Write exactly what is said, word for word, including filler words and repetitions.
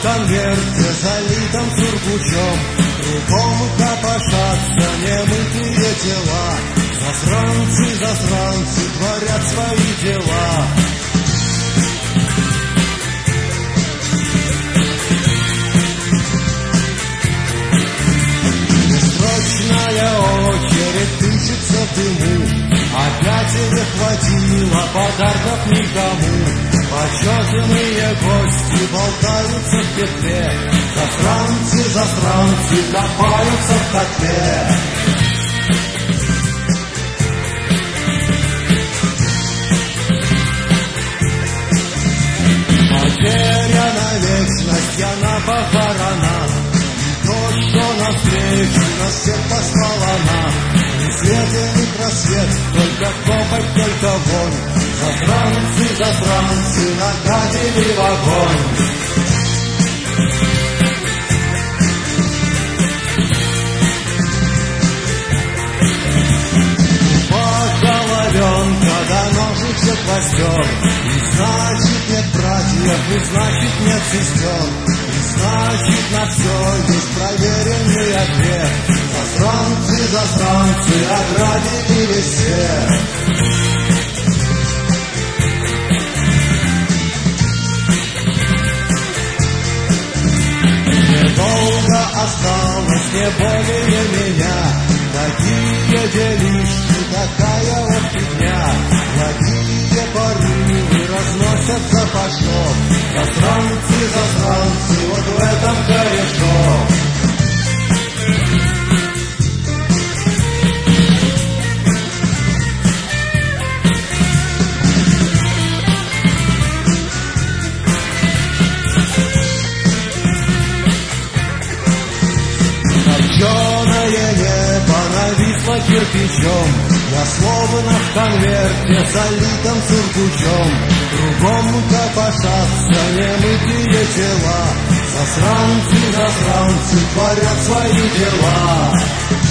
конверте, залитом сургучом, кругом копошатся немытые тела. Засранцы, засранцы творят свои дела. Бессрочная очередь тычется в дыму. Опять не хватило подарков никому. Почетные гости болтаются в петле. Засранцы, засранцы копаются в котле. Потеряна вечность, я на похоронах. То, что навстречу нас всех послала она. Ни света, ни просвет, только копоть, только вонь. Засранцы, засранцы нагадили в огонь. Головенка до ножичек костер. И значит нет братьев, и значит нет сестер. И значит на все есть проверенный ответ. Засранцы, засранцы ограбили весь свет. Недолго осталось, не более меня. Такие делишки, такая вот фигня. Благие порывы разносятся по что. Засранцы, засранцы, вот в этом корешок. Точеное небо нависло кирпичом. Я словно в конверте, залитом сургучом. Кругом копошатся немытые тела. Засранцы, засранцы творят свои дела.